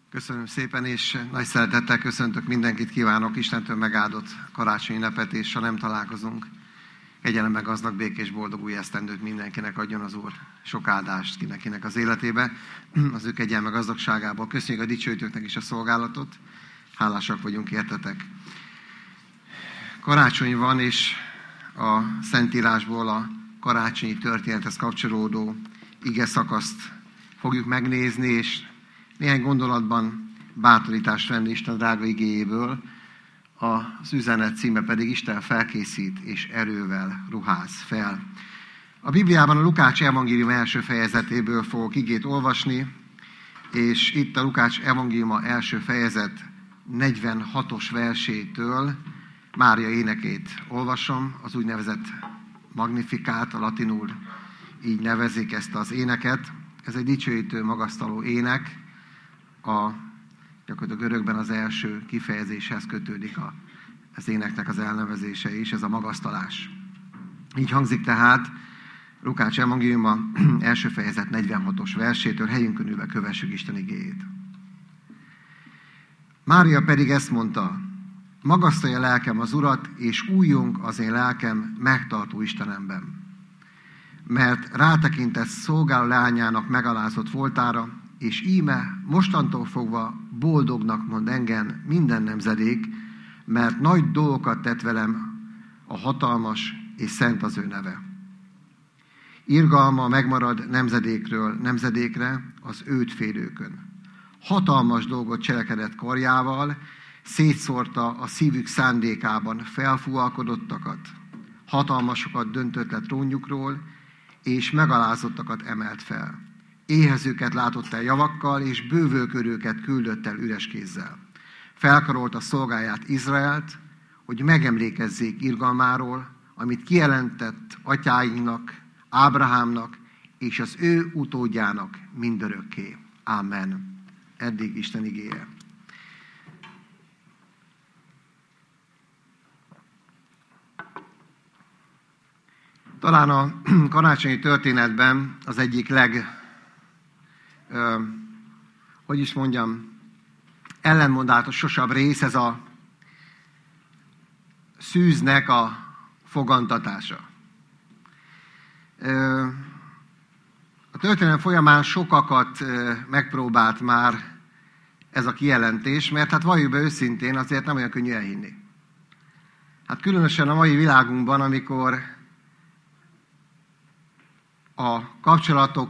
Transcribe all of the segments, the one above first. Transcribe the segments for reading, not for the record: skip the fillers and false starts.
Köszönöm szépen, és nagy szeretettel köszöntök mindenkit, kívánok Istentől megáldott karácsonyi ünnepet, és ha nem találkozunk, kegyelem meg gazdag, békés, boldog új esztendőt mindenkinek adjon az Úr, sok áldást kinek az életébe, az ő kegyelme gazdagságából. Köszönjük a dicsőítőknek is a szolgálatot, hálásak vagyunk értetek. Karácsony van, és a Szentírásból a karácsonyi történethez kapcsolódó ige szakaszt fogjuk megnézni, és néhány gondolatban bátorítást venni Isten drága igéjéből. Az üzenet címe pedig Isten felkészít és erővel ruház fel. A Bibliában a Lukács evangélium első fejezetéből fogok igét olvasni, és itt a Lukács evangéliuma első fejezet 46-os versétől Mária énekét olvasom, az úgynevezett Magnifikát, a latinul így nevezik ezt az éneket. Ez egy dicsőítő, magasztaló ének, gyakorlatilag görögben az első kifejezéshez kötődik az éneknek az elnevezése is, ez a magasztalás. Így hangzik tehát Lukács evangéliuma első fejezet 46-os versétől, helyünkön ülve kövessük Isten igéjét. Mária pedig ezt mondta: magasztalja lelkem az Urat, és újjong az én lelkem megtartó Istenemben. Mert rátekintett szolgáló leányának megalázott voltára, és íme mostantól fogva boldognak mond engem minden nemzedék, mert nagy dolgokat tett velem a hatalmas és szent az ő neve. Irgalma megmarad nemzedékről nemzedékre az őt félőkön. Hatalmas dolgot cselekedett karjával, szétszórta a szívük szándékában felfúvalkodottakat, hatalmasokat döntött le trónjukról, és megalázottakat emelt fel. Éhezőket látott el javakkal, és bővölködőket küldött el üres kézzel. Felkarolta szolgáját, Izraelt, hogy megemlékezzék irgalmáról, amit kijelentett atyáinknak, Ábrahámnak, és az ő utódjának mindörökké. Amen. Eddig Isten igéje. Talán a karácsonyi történetben az egyik ellenmondásosabb rész, ez a szűznek a fogantatása. A történelem folyamán sokakat megpróbált már ez a kijelentés, mert hát valljuk be őszintén, azért nem olyan könnyű elhinni. Hát különösen a mai világunkban, amikor a kapcsolatok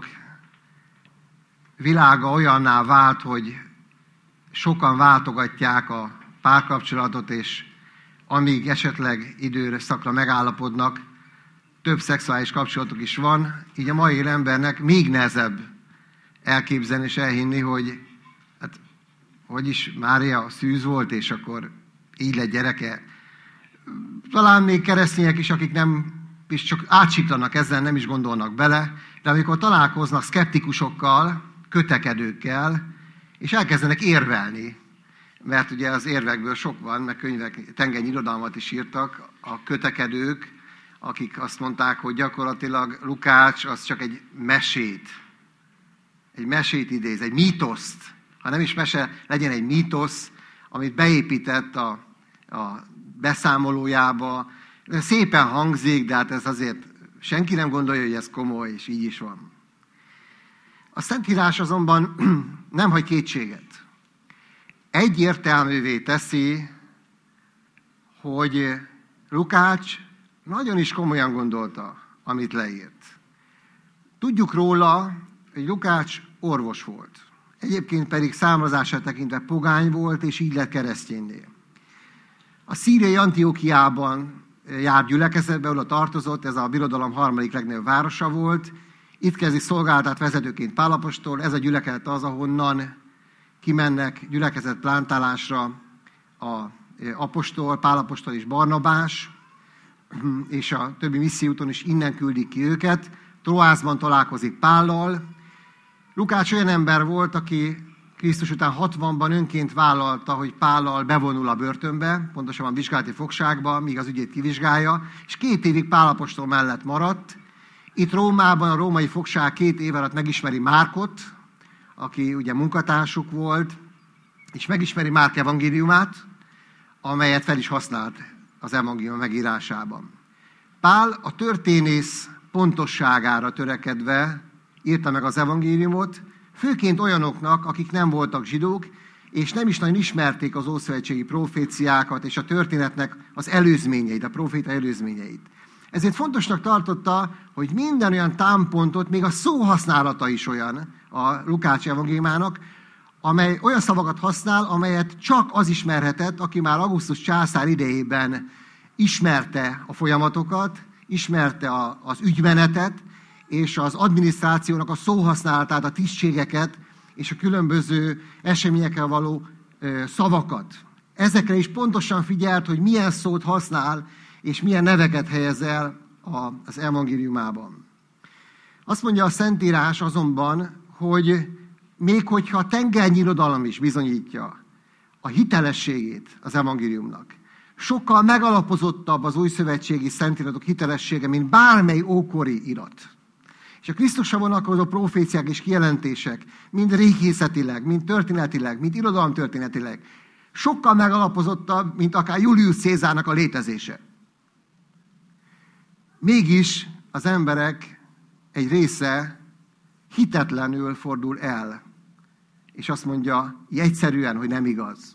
világa olyanná vált, hogy sokan váltogatják a párkapcsolatot, és amíg esetleg időszakra megállapodnak, több szexuális kapcsolatok is van, így a mai embernek még nehezebb elképzelni és elhinni, hogy hát, hogyis Mária szűz volt, és akkor így lett gyereke. Talán még keresztények is, akik nem és csak átsiklanak ezzel, nem is gondolnak bele, de amikor találkoznak szkeptikusokkal, kötekedőkkel, és elkezdenek érvelni, mert ugye az érvekből sok van, meg könyvek, tengernyi irodalmat is írtak, a kötekedők, akik azt mondták, hogy gyakorlatilag Lukács az csak egy mesét idéz, egy mítoszt, ha nem is mese, legyen egy mítosz, amit beépített a beszámolójába. Szépen hangzik, de hát ez azért senki nem gondolja, hogy ez komoly, és így is van. A Szentírás azonban nem hagy kétséget. Egyértelművé teszi, hogy Lukács nagyon is komolyan gondolta, amit leírt. Tudjuk róla, hogy Lukács orvos volt. Egyébként pedig származását tekintve pogány volt, és így lett keresztényné. A szíriai Antiókiában járt gyülekezetbe, oda tartozott, ez a birodalom harmadik legnagyobb városa volt. Itt kezdi szolgálatát vezetőként Pál apostol, ez a gyülekezet az, ahonnan kimennek gyülekezet plántálásra a apostol, Pál apostol és Barnabás, és a többi missziúton is innen küldik ki őket. Troászban találkozik Pállal. Lukács olyan ember volt, aki Krisztus után 60-ban önként vállalta, hogy Pállal bevonul a börtönbe, pontosabban vizsgálati fogságba, míg az ügyét kivizsgálja, és 2 évig Pál apostol mellett maradt. Itt Rómában a római fogság 2 év alatt megismeri Márkot, aki ugye munkatársuk volt, és megismeri Márk evangéliumát, amelyet fel is használt az evangélium megírásában. Pál a történész pontosságára törekedve írta meg az evangéliumot, főként olyanoknak, akik nem voltak zsidók, és nem is nagyon ismerték az ószövetségi proféciákat és a történetnek az előzményeit, a proféta előzményeit. Ezért fontosnak tartotta, hogy minden olyan támpontot, még a szóhasználata is olyan a Lukács evangéliumának, amely olyan szavakat használ, amelyet csak az ismerhetett, aki már Augustus császár idejében ismerte a folyamatokat, ismerte az ügymenetet, és az adminisztrációnak a szóhasználatát, a tisztségeket, és a különböző eseményekkel való szavakat. Ezekre is pontosan figyelt, hogy milyen szót használ, és milyen neveket helyez el az evangéliumában. Azt mondja a Szentírás azonban, hogy még hogyha a tengernyi irodalom is bizonyítja a hitelességét az evangéliumnak, sokkal megalapozottabb az újszövetségi szentiratok hitelessége, mint bármely ókori irat. És a Krisztusra vonatkozó proféciák és kijelentések, mind régészetileg, mind történetileg, mind irodalomtörténetileg, sokkal megalapozottabb, mint akár Julius Cézárnak a létezése. Mégis az emberek egy része hitetlenül fordul el, és azt mondja egyszerűen, hogy nem igaz.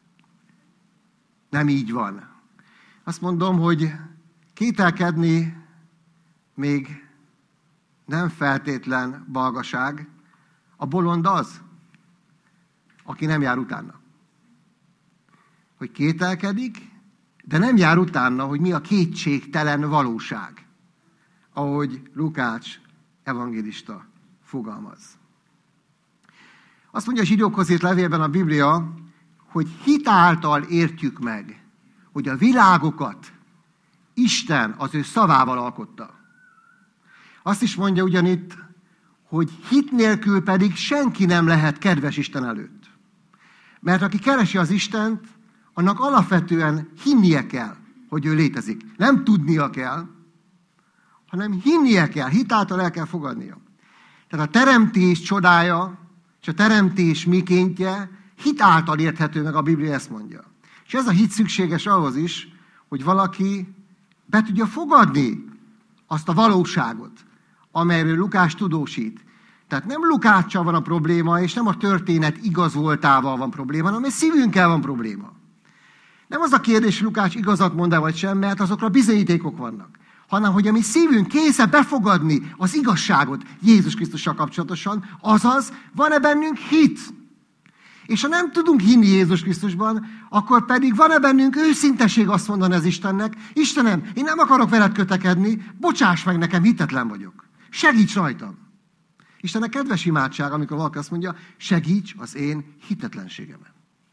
Nem így van. Azt mondom, hogy kételkedni még nem feltétlen balgaság. A bolond az, aki nem jár utána. Hogy kételkedik, de nem jár utána, hogy mi a kétségtelen valóság. Ahogy Lukács evangélista fogalmaz. Azt mondja a zsidókhoz írt levélben a Biblia, hogy hit által értjük meg, hogy a világokat Isten az ő szavával alkotta. Azt is mondja ugyanitt, hogy hit nélkül pedig senki nem lehet kedves Isten előtt. Mert aki keresi az Istent, annak alapvetően hinnie kell, hogy ő létezik. Nem tudnia kell, hanem hinnie kell, hit által el kell fogadnia. Tehát a teremtés csodája, és a teremtés mikéntje hit által érthető meg, a Biblia ezt mondja. És ez a hit szükséges ahhoz is, hogy valaki be tudja fogadni azt a valóságot, amelyről Lukács tudósít. Tehát nem Lukáccsal van a probléma, és nem a történet igaz voltával van probléma, hanem a szívünkkel van probléma. Nem az a kérdés, hogy Lukács igazat mond-e vagy sem, mert azokra bizonyítékok vannak, hanem hogy a mi szívünk kész befogadni az igazságot Jézus Krisztussal kapcsolatosan, azaz van-e bennünk hit. És ha nem tudunk hinni Jézus Krisztusban, akkor pedig van-e bennünk őszinteség azt mondani az Istennek, Istenem, én nem akarok veled kötekedni, bocsáss meg nekem, hitetlen vagyok. Segíts rajtam. Istennek kedves imádság, amikor valaki azt mondja, segíts az én hitetlenségemen.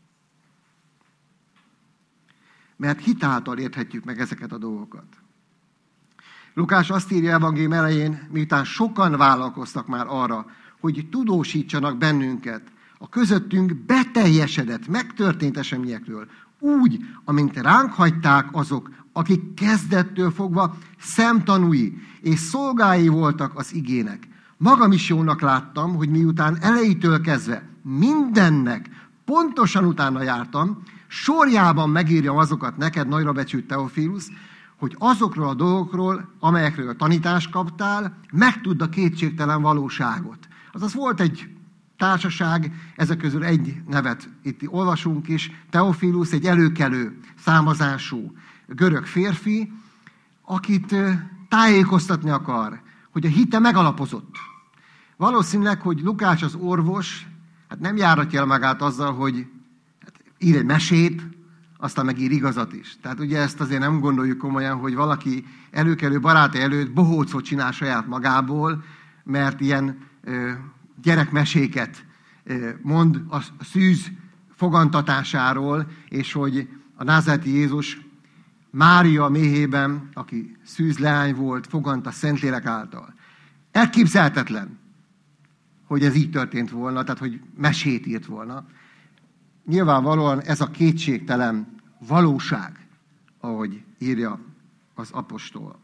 Mert hit által érthetjük meg ezeket a dolgokat. Lukács azt írja evangélium elején, miután sokan vállalkoztak már arra, hogy tudósítsanak bennünket a közöttünk beteljesedett, megtörtént eseményekről, úgy, amint ránk hagyták azok, akik kezdettől fogva szemtanúi és szolgái voltak az igének. Magam is jónak láttam, hogy miután elejétől kezdve mindennek pontosan utána jártam, sorjában megírjam azokat neked, nagyra becsült Teofílusz, hogy azokról a dolgokról, amelyekről a tanítást kaptál, megtudd a kétségtelen valóságot. Azaz volt egy társaság, ezek közül egy nevet itt olvasunk is, Teofílusz, egy előkelő származású görög férfi, akit tájékoztatni akar, hogy a hite megalapozott. Valószínűleg, hogy Lukács az orvos, hát nem járatja el magát azzal, hogy ír egy mesét, aztán megír igazat is. Tehát ugye ezt azért nem gondoljuk komolyan, hogy valaki előkelő barátai előtt bohócot csinál saját magából, mert ilyen gyerekmeséket mond a szűz fogantatásáról, és hogy a názáreti Jézus Mária méhében, aki szűz leány volt, fogant a Szentlélek által. Elképzelhetetlen, hogy ez így történt volna, tehát hogy mesét írt volna. Nyilvánvalóan ez a kétségtelen valóság, ahogy írja az apostol.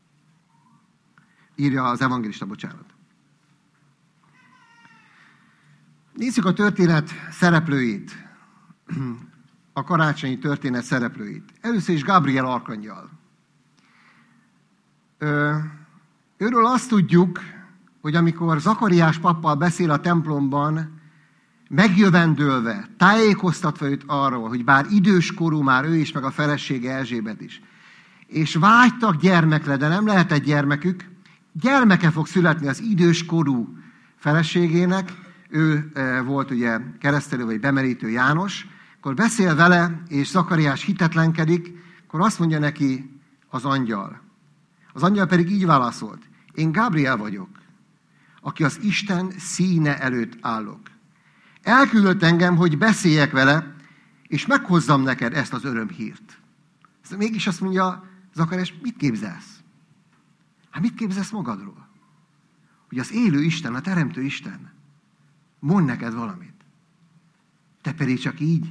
Írja az evangélista, bocsánat. Nézzük a történet szereplőit. a karácsonyi történet szereplőit. Először is Gabriel arkangyal. Őről azt tudjuk, hogy amikor Zakariás pappal beszél a templomban, megjövendőlve, tájékoztatva őt arról, hogy bár időskorú már ő is, meg a felesége Erzsébet is, és vágytak gyermekre, de nem lehetett gyermekük, gyermeke fog születni az időskorú feleségének, ő volt ugye keresztelő vagy bemerítő János, akkor beszél vele, és Zakariás hitetlenkedik, akkor azt mondja neki az angyal. Az angyal pedig így válaszolt: én Gabriel vagyok, aki az Isten színe előtt állok. Elküldött engem, hogy beszéljek vele, és meghozzam neked ezt az örömhírt. Mégis azt mondja Zakariás, mit képzelsz? Hát mit képzelsz magadról? Hogy az élő Isten, a teremtő Isten mond neked valamit. Te pedig csak így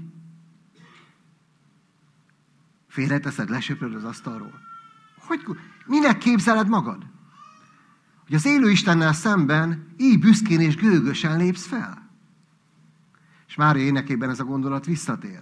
félreteszed, lesöpröd az asztalról. Minek képzeled magad? Hogy az élő Istennel szemben így büszkén és gőgösen lépsz fel. És Mária énekében ez a gondolat visszatér.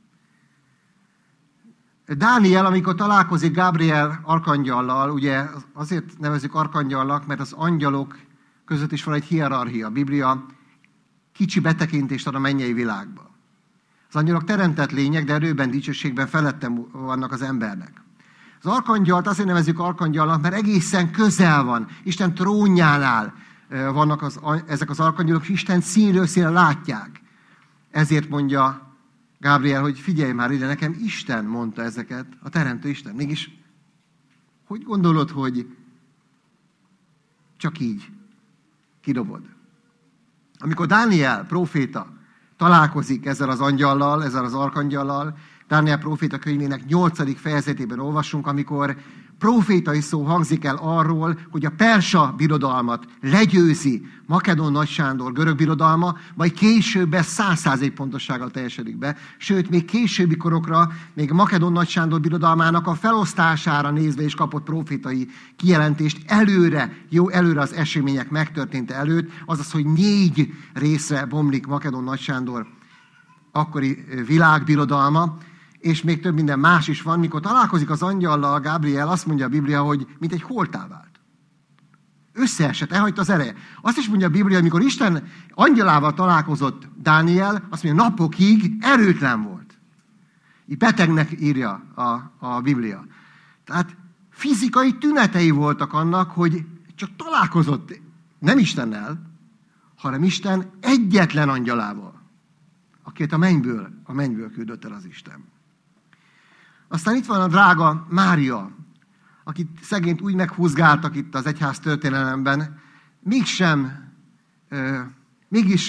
Dániel, amikor találkozik Gabriel arkangyallal, ugye azért nevezzük arkangyalnak, mert az angyalok között is van egy hierarchia. A Biblia kicsi betekintést ad a mennyei világba. Az angyalok teremtett lények, de erőben, dicsőségben felettem vannak az embernek. Az arkangyalt azért nevezzük arkangyalnak, mert egészen közel van. Isten trónjánál vannak ezek az arkangyalok, és Isten színről színre látják. Ezért mondja Gabriel, hogy figyelj már ide, nekem Isten mondta ezeket, a teremtő Isten. Mégis, hogy gondolod, hogy csak így kidobod? Amikor Dániel próféta találkozik ezzel az angyallal, ezzel az arkangyallal, Dániel próféta könyvének 8. fejezetében olvasunk, amikor prófétai szó hangzik el arról, hogy a persa birodalmat legyőzi Makedón Nagy Sándor görög birodalma, majd később ez 100% pontossággal teljesedik be. Sőt, még későbbi korokra, még Makedón Nagy Sándor birodalmának a felosztására nézve is kapott prófétai kijelentést előre az események megtörténte előtt, azaz, hogy 4 részre bomlik Makedón Nagy Sándor akkori világbirodalma, és még több minden más is van. Mikor találkozik az angyallal, Gabriel, azt mondja a Biblia, hogy mint egy holttá vált. Összeesett, elhagyta az ereje. Azt is mondja a Biblia, hogy mikor Isten angyalával találkozott Dániel, azt mondja, napokig erőtlen volt. Így betegnek írja a Biblia. Tehát fizikai tünetei voltak annak, hogy csak találkozott nem Istennel, hanem Isten egyetlen angyalával, akit a mennyből küldött el az Isten. Aztán itt van a drága Mária, akit szegényt úgy meghúzgáltak itt az egyház történelemben, mégis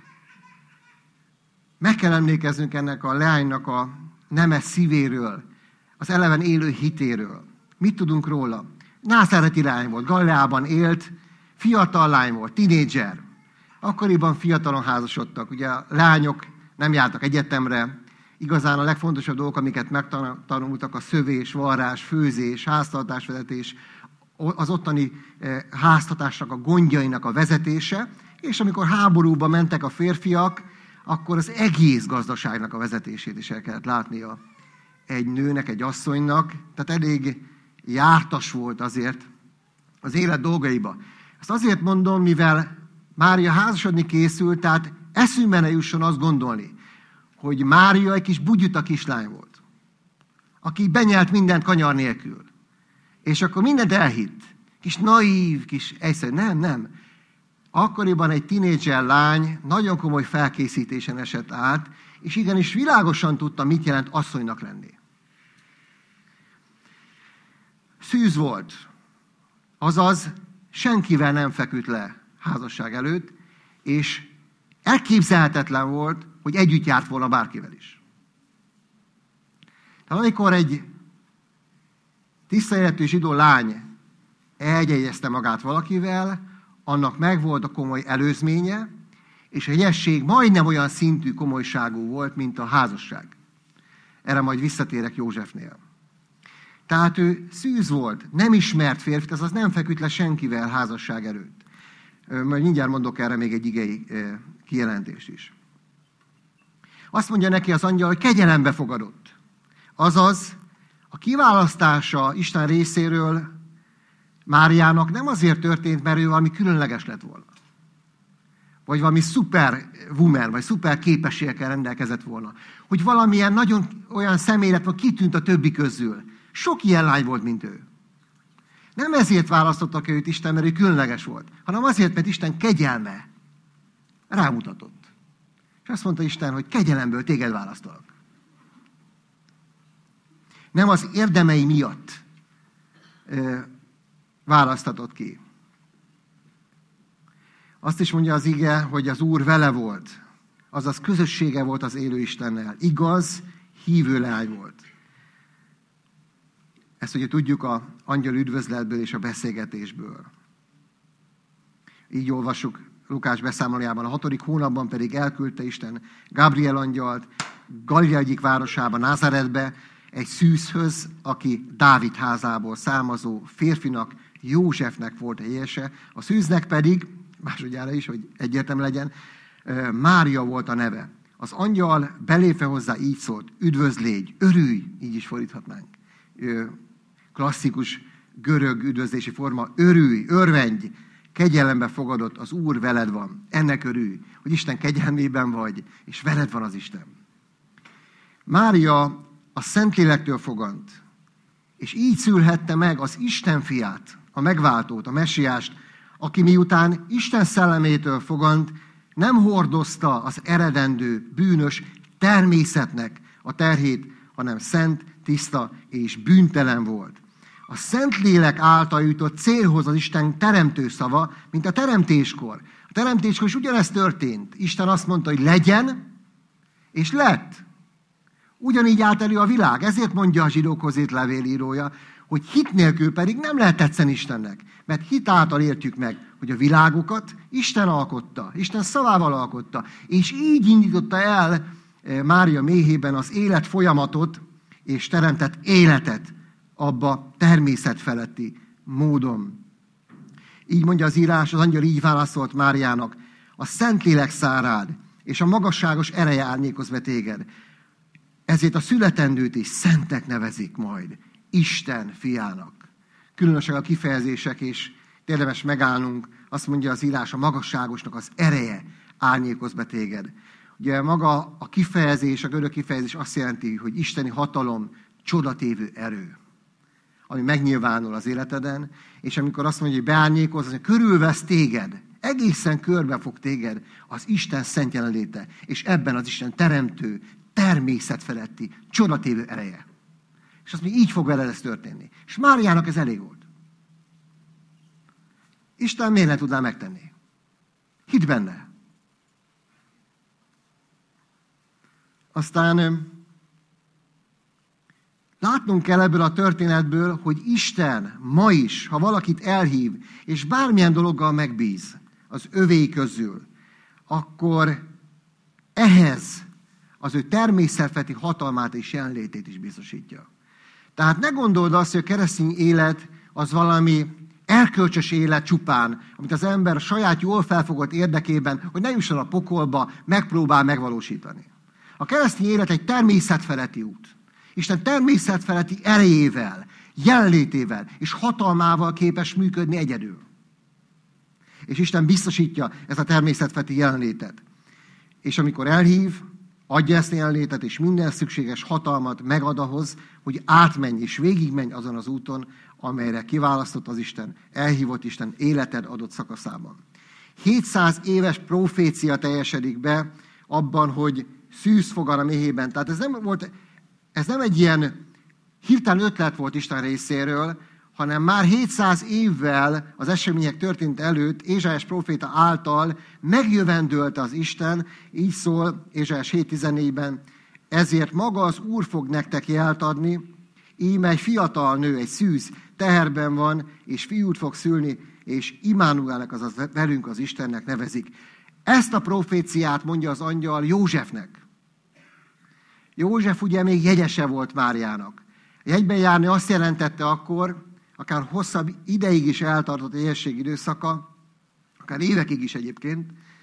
meg kell emlékeznünk ennek a leánynak a nemes szívéről, az eleven élő hitéről. Mit tudunk róla? Názáreti lány volt, Galileában élt, fiatal lány volt, tinédzser. Akkoriban fiatalon házasodtak, ugye a lányok nem jártak egyetemre, igazán a legfontosabb dolgok, amiket megtanultak, a szövés, varrás, főzés, háztartásvezetés, az ottani háztartásnak a gondjainak a vezetése, és amikor háborúba mentek a férfiak, akkor az egész gazdaságnak a vezetését is el kellett látnia egy nőnek, egy asszonynak, tehát elég jártas volt azért az élet dolgaiba. Ezt azért mondom, mivel Mária házasodni készült, tehát eszünkbe ne jusson azt gondolni, hogy Mária egy kis bugyuta kislány volt, aki benyelt mindent kanyar nélkül. És akkor mindent elhitt. Kis naív, kis egyszerű. Nem. Akkoriban egy tinédzser lány nagyon komoly felkészítésen esett át, és igenis világosan tudta, mit jelent asszonynak lenni. Szűz volt, azaz senkivel nem feküdt le házasság előtt, és elképzelhetetlen volt, hogy együtt járt volna bárkivel is. Tehát amikor egy tiszta életű zsidó lány elgyegyezte magát valakivel, annak megvolt a komoly előzménye, és a hegyesség majdnem olyan szintű komolyságú volt, mint a házasság. Erre majd visszatérek Józsefnél. Tehát ő szűz volt, nem ismert férfit, azaz nem feküdt le senkivel házasság előtt. Majd mindjárt mondok erre még egy igei kijelentést is. Azt mondja neki az angyal, hogy kegyelembe fogadott. Azaz, a kiválasztása Isten részéről Máriának nem azért történt, mert ő valami különleges lett volna. Vagy valami szuperwoman, vagy szuper képességekkel rendelkezett volna. Hogy valamilyen nagyon olyan személy lett, kitűnt a többi közül. Sok ilyen lány volt, mint ő. Nem ezért választottak őt Isten, mert ő különleges volt, hanem azért, mert Isten kegyelme rámutatott. És azt mondta Isten, hogy kegyelemből téged választalak. Nem az érdemei miatt választatott ki. Azt is mondja az ige, hogy az Úr vele volt. Azaz közössége volt az élő Istennel. Igaz, hívő leány volt. Ezt ugye tudjuk az angyal üdvözletből és a beszélgetésből. Így olvassuk Lukács beszámolójában. A 6. hónapban pedig elküldte Isten Gabriel angyalt Galilea egyik városába, Názáretbe, egy szűzhöz, aki Dávid házából származó férfinak, Józsefnek volt egyese. A szűznek pedig, másodjára is, hogy egyértelmű legyen, Mária volt a neve. Az angyal belépve hozzá így szólt, üdvözlégy, örülj, így is fordíthatnánk. Klasszikus görög üdvözlési forma, örülj, örvendj, kegyelembe fogadott, az Úr veled van. Ennek örülj, hogy Isten kegyelmében vagy, és veled van az Isten. Mária a Szentlélektől fogant, és így szülhette meg az Isten fiát, a megváltót, a messiást, aki miután Isten szellemétől fogant, nem hordozta az eredendő, bűnös természetnek a terhét, hanem szent, tiszta és bűntelen volt. A Szentlélek által jutott célhoz az Isten teremtő szava, mint a teremtéskor. A teremtéskor is ugyanezt történt. Isten azt mondta, hogy legyen, és lett. Ugyanígy állt elő a világ. Ezért mondja a zsidókhoz írt levélírója, hogy hit nélkül pedig nem lehet tetszeni Istennek. Mert hit által értjük meg, hogy a világokat Isten alkotta, Isten szavával alkotta, és így indította el Mária méhében az élet folyamatot, és teremtett életet abba természetfeletti módon. Így mondja az írás, az angyal így válaszolt Máriának, a Szentlélek szár rád, és a magasságos ereje árnyékoz be téged. Ezért a születendőt is szentnek nevezik majd, Isten fiának. Különösen a kifejezések, és érdemes megállnunk, azt mondja az írás, a magasságosnak az ereje árnyékoz be téged. Ugye maga a kifejezés, a görög kifejezés azt jelenti, hogy isteni hatalom, csodatévő erő, ami megnyilvánul az életeden, és amikor azt mondja, hogy beárnyékoz, az, hogy körülvesz téged, egészen körbe fog téged az Isten szent jelenléte, és ebben az Isten teremtő, természetfeletti, csodatévő ereje. És azt mondja, így fog veled ez történni. És Máriának ez elég volt. Isten miért ne tudná megtenni? Hidd benne. Aztán látnunk kell ebből a történetből, hogy Isten ma is, ha valakit elhív, és bármilyen dologgal megbíz az övéi közül, akkor ehhez az ő természetfeletti hatalmát és jelenlétét is biztosítja. Tehát ne gondold azt, hogy a keresztény élet az valami erkölcsös élet csupán, amit az ember a saját jól felfogott érdekében, hogy ne jusson a pokolba, megpróbál megvalósítani. A keresztény élet egy természetfeletti út. Isten természetfeletti erejével, jelenlétével és hatalmával képes működni egyedül. És Isten biztosítja ezt a természetfeletti jelenlétet. És amikor elhív, adja ezt a jelenlétet, és minden szükséges hatalmat megad ahhoz, hogy átmenj és végigmenj azon az úton, amelyre kiválasztott az Isten, elhívott Isten életed adott szakaszában. 700 éves profécia teljesedik be abban, hogy szűz fogan a méhében. Tehát ez nem egy ilyen hirtelen ötlet volt Isten részéről, hanem már 700 évvel az események történt előtt Ézsaiás próféta által megjövendölte az Isten, így szól Ézsaiás 7.14-ben, ezért maga az Úr fog nektek jelt adni, íme egy fiatal nő, egy szűz teherben van, és fiút fog szülni, és Immanuelnek, azaz velünk az Istennek nevezik. Ezt a proféciát mondja az angyal Józsefnek. József ugye még jegyese volt Máriának. Jegyben járni azt jelentette akkor, akár hosszabb ideig is eltartott a jegyesség időszaka, akár évekig is egyébként,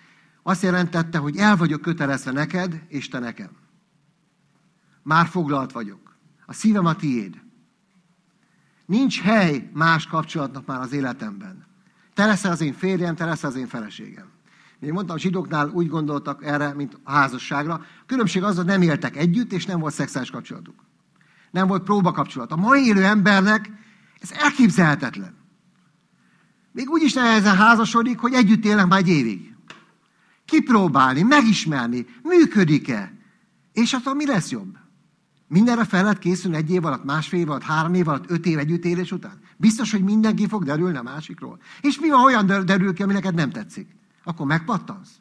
Azt jelentette, hogy el vagyok kötelezve neked, és te nekem. Már foglalt vagyok. A szívem a tiéd. Nincs hely más kapcsolatnak már az életemben. Te leszel az én férjem, te leszel az én feleségem. Én mondtam, a zsidóknál úgy gondoltak erre, mint a házasságra. A különbség az, hogy nem éltek együtt, és nem volt szexuális kapcsolatuk. Nem volt próbakapcsolat. A mai élő embernek ez elképzelhetetlen. Még úgy is nehezen házasodik, hogy együtt élnek már egy évig. Kipróbálni, megismerni, működik-e? És attól mi lesz jobb? Mindenre fel lehet készülni 1 év alatt, másfél év alatt, 3 év alatt, 5 év együttélés után? Biztos, hogy mindenki fog derülni a másikról. És mi van, olyan derül ki, ami neked nem tetszik? Akkor megpattansz.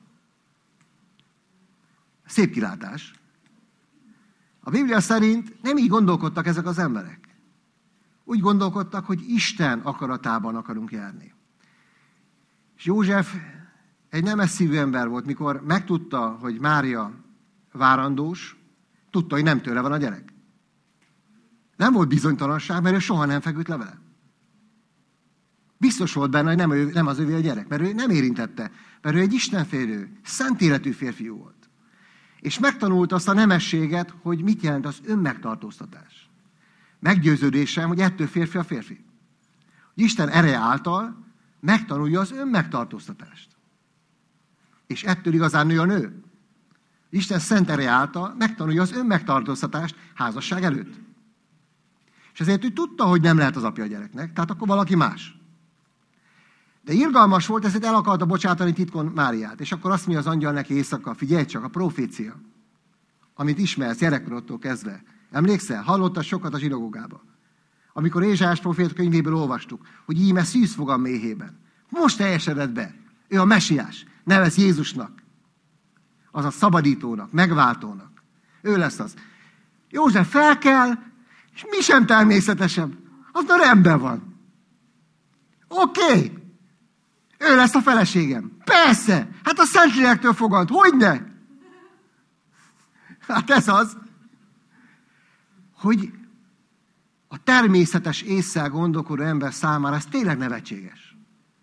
Szép kilátás. A Biblia szerint nem így gondolkodtak ezek az emberek. Úgy gondolkodtak, hogy Isten akaratában akarunk járni. És József egy nemes szívű ember volt, mikor megtudta, hogy Mária várandós, tudta, hogy nem tőle van a gyerek. Nem volt bizonytalanság, mert ő soha nem feküdt le vele. Biztos volt benne, hogy nem az övé a gyerek, mert ő nem érintette, mert ő egy istenfélő, szent életű férfiú volt. És megtanult azt a nemességet, hogy mit jelent az önmegtartóztatás. Meggyőződésem, hogy ettől férfi a férfi. Hogy Isten ereje által megtanulja az önmegtartóztatást. És ettől igazán nő a nő. Isten szent ereje által megtanulja az önmegtartóztatást házasság előtt. És ezért ő tudta, hogy nem lehet az apja a gyereknek, tehát akkor valaki más. De irgalmas volt, ezért el akarta bocsátani titkon Máriát. És akkor azt mondja az angyal neki éjszaka, figyelj csak, a profécia, amit ismersz gyerekkorodtól kezdve. Emlékszel? Hallottad sokat a zsinagógában. Amikor Ézsaiás próféta könyvéből olvastuk, hogy íme szűz fog a méhében. Most teljesedett be. Ő a mesiás. Nevez Jézusnak. Az a szabadítónak, megváltónak. Ő lesz az. József felkel, és mi sem természetesebb. Az a rendben van. Oké. Ő lesz a feleségem. Persze. Hát a Szentlélektől fogad. Hogyne? Hát ez az, hogy a természetes ésszel gondolkodó ember számára ez tényleg nevetséges.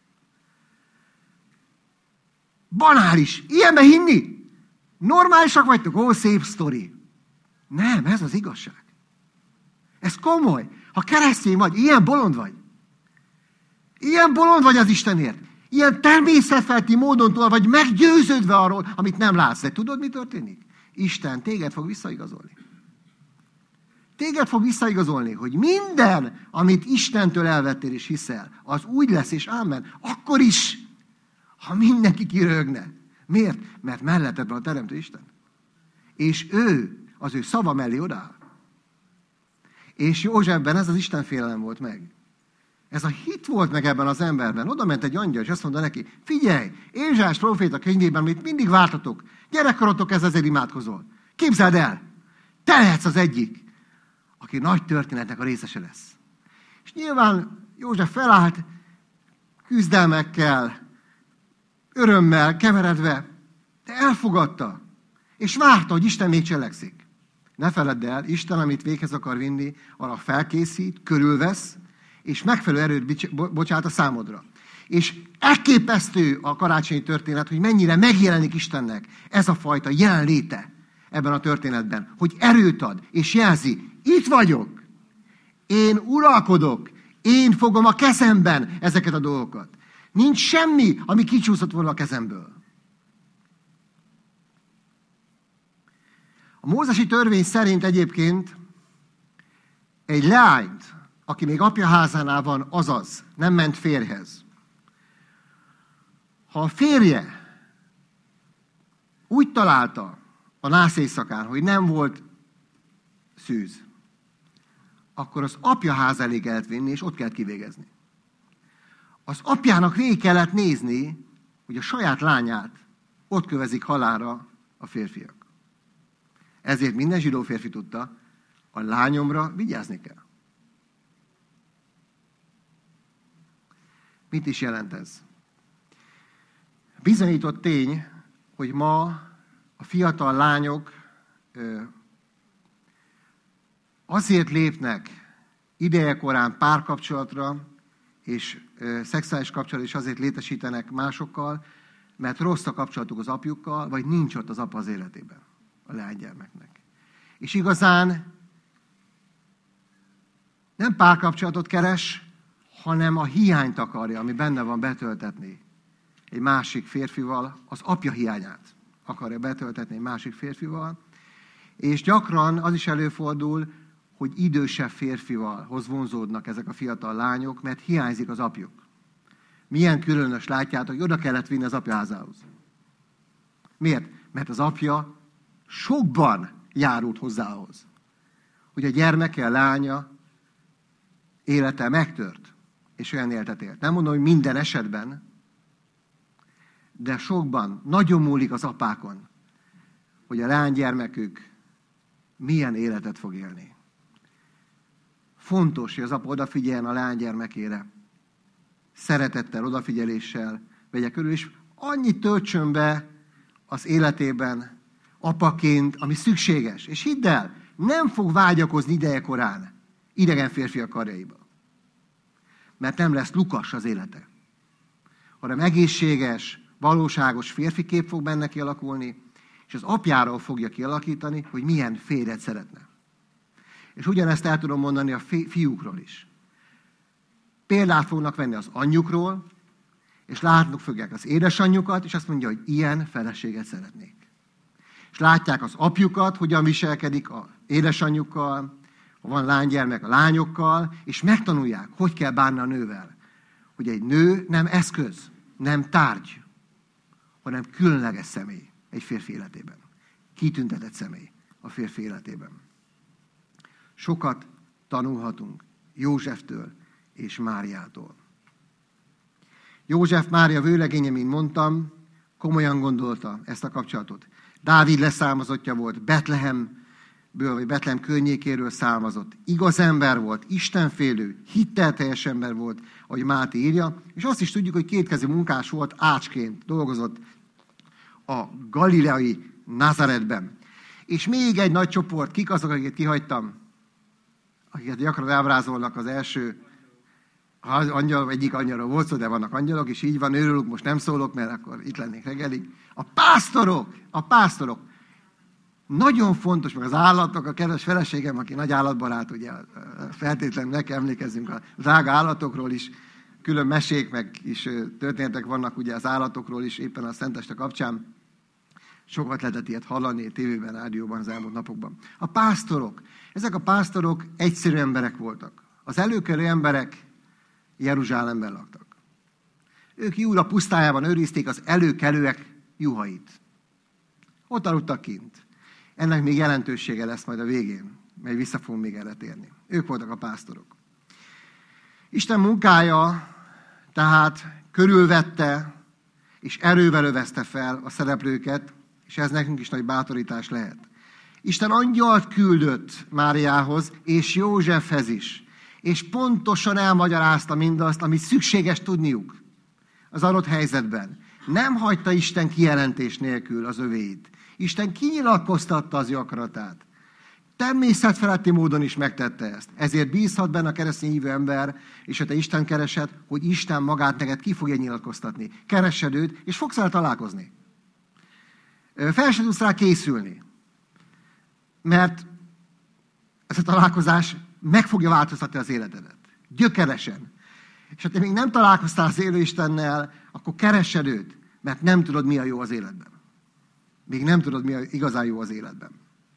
Banális. Ilyenbe hinni? Normálisak vagytok? Ó, szép sztori. Nem, ez az igazság. Ez komoly. Ha keresztény vagy, ilyen bolond vagy. Ilyen bolond vagy az Istenért. Ilyen természetfeletti módon vagy meggyőződve arról, amit nem látsz. De tudod, mi történik? Isten téged fog visszaigazolni. Téged fog visszaigazolni, hogy minden, amit Istentől elvettél és hiszel, az úgy lesz, és ámen, akkor is, ha mindenki kiröhögne. Miért? Mert melletted van a Teremtő Isten. És ő, az ő szava mellé odáll. És Józsefben ez az Istenfélelem volt meg. Ez a hit volt meg ebben az emberben. Oda ment egy angyal, és azt mondta neki, figyelj, Ézsaiás próféta könyvében, amit mindig vártatok, gyerekkorodtok ezért imádkozol. Képzeld el, te lehetsz az egyik, aki nagy történetnek a részese lesz. És nyilván József felállt küzdelmekkel, örömmel, keveredve, de elfogadta, és várta, hogy Isten még cselekszik. Ne feledd el, Isten, amit véghez akar vinni, arra felkészít, körülvesz, és megfelelő erőt bocsát a számodra. És elképesztő a karácsonyi történet, hogy mennyire megjelenik Istennek ez a fajta jelenléte ebben a történetben, hogy erőt ad, és jelzi, itt vagyok, én uralkodok, én fogom a kezemben ezeket a dolgokat. Nincs semmi, ami kicsúszott volna a kezemből. A mózesi törvény szerint egyébként egy leányt, aki még apja házánál van, azaz, nem ment férjhez. Ha a férje úgy találta a nász éjszakán, hogy nem volt szűz, akkor az apja ház elé kellett vinni, és ott kellett kivégezni. Az apjának végig kellett nézni, hogy a saját lányát ott kövezik halálra a férfiak. Ezért minden zsidó férfi tudta, a lányomra vigyázni kell. Mit is jelent ez? Bizonyított tény, hogy ma a fiatal lányok azért lépnek idejekorán párkapcsolatra, és szexuális kapcsolat is azért létesítenek másokkal, mert rossz a kapcsolatuk az apjukkal, vagy nincs ott az apa az életében, a leánygyermeknek. És igazán nem párkapcsolatot keres, hanem a hiányt akarja, ami benne van, betöltetni egy másik férfival, az apja hiányát akarja betöltetni egy másik férfival, és gyakran az is előfordul, hogy idősebb férfivalhoz vonzódnak ezek a fiatal lányok, mert hiányzik az apjuk. Milyen különös, látjátok, hogy oda kellett vinni az apja házához. Miért? Mert az apja sokban járult hozzához, hogy a gyermeke, a lánya élete megtört, és olyan életet élt. Nem mondom, hogy minden esetben, de sokban nagyon múlik az apákon, hogy a lánygyermekük milyen életet fog élni. Fontos, hogy az apa odafigyeljen a lánygyermekére, szeretettel, odafigyeléssel vegye körül, és annyit töltsön be az életében apaként, ami szükséges. És hidd el, nem fog vágyakozni idejekorán idegen férfiak karjaiba. Mert nem lesz lukas az élete. Hanem egészséges, valóságos férfi kép fog benne kialakulni, és az apjáról fogja kialakítani, hogy milyen férjet szeretne. És ugyanezt el tudom mondani a fiúkról is. Példát fognak venni az anyjukról, és látnunk fogják az édesanyjukat, és azt mondja, hogy ilyen feleséget szeretnék. És látják az apjukat, hogyan viselkedik az édesanyjukkal, ha van lánygyermek a lányokkal, és megtanulják, hogy kell bánni a nővel. Hogy egy nő nem eszköz, nem tárgy, hanem különleges személy egy férfi életében. Kitüntetett személy a férfi életében. Sokat tanulhatunk Józseftől és Máriától. József Mária vőlegénye, mint mondtam, komolyan gondolta ezt a kapcsolatot. Dávid leszármazottja volt, Betlehemből, vagy Betlehem környékéről származott. Igaz ember volt, istenfélő, hittelteljes ember volt, ahogy Máté írja, és azt is tudjuk, hogy kétkezi munkás volt, ácsként dolgozott a galileai Nazaretben. És még egy nagy csoport, kik azok, akiket kihagytam, akiket gyakran ábrázolnak az első angyal, egyik angyalról volt szó, de vannak angyalok, és így van, őrülük most nem szólok, mert akkor itt lennék reggelig. A pásztorok. Nagyon fontos, meg az állatok, a kedves feleségem, aki nagy állatbarát, ugye feltétlenül meg kell emlékezzünk a drága állatokról is, külön mesék, meg is történetek vannak ugye az állatokról is, éppen a Szenteste kapcsán. Sokat lehetett ilyet hallani tévében, rádióban az elmúlt napokban. A pásztorok. Ezek a pásztorok egyszerű emberek voltak. Az előkelő emberek Jeruzsálemben laktak. Ők Júda pusztájában őrizték az előkelőek juhait. Ott aludtak kint. Ennek még jelentősége lesz majd a végén, mert vissza fogunk még erre térni. Ők voltak a pásztorok. Isten munkája tehát körülvette és erővel övezte fel a szereplőket, és ez nekünk is nagy bátorítás lehet. Isten angyalt küldött Máriához és Józsefhez is, és pontosan elmagyarázta mindazt, amit szükséges tudniuk az adott helyzetben. Nem hagyta Isten kijelentés nélkül az övéit. Isten kinyilatkoztatta az ő akaratát. Természetfeletti módon is megtette ezt. Ezért bízhat benne a keresztény hívő ember, és ha te Isten keresed, hogy Isten magát neked ki fogja nyilatkoztatni. Keressed őt, és fogsz vele találkozni. Fel se tudsz rá készülni. Mert ez a találkozás meg fogja változtatni az életedet. Gyökeresen. És ha te még nem találkoztál az élő Istennel, akkor keressed őt, mert nem tudod, mi a jó az életben. Még nem tudod, mi a igazán jó az életben.